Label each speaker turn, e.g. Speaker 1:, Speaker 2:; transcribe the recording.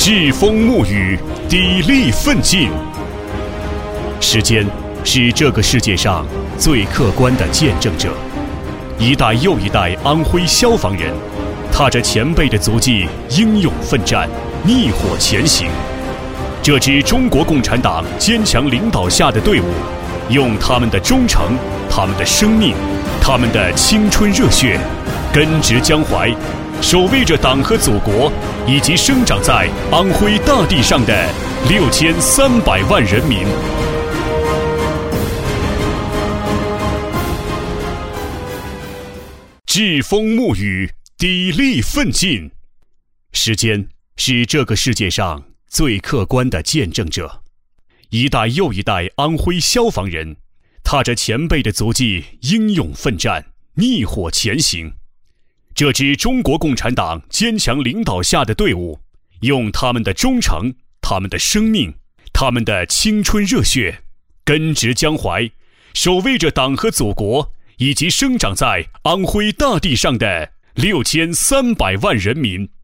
Speaker 1: 栉风沐雨，砥砺奋进。时间是这个世界上最客观的见证者，一代又一代安徽消防人，踏着前辈的足迹，英勇奋战，逆火前行。这支中国共产党坚强领导下的队伍，用他们的忠诚、他们的生命、他们的青春热血，根植江淮，守卫着党和祖国，以及生长在安徽大地上的6300万人民。栉风沐雨，砥砺奋进。时间是这个世界上最客观的见证者，一代又一代安徽消防人，踏着前辈的足迹，英勇奋战，逆火前行。这支中国共产党坚强领导下的队伍，用他们的忠诚、他们的生命、他们的青春热血，根植江淮，守卫着党和祖国，以及生长在安徽大地上的6300万人民。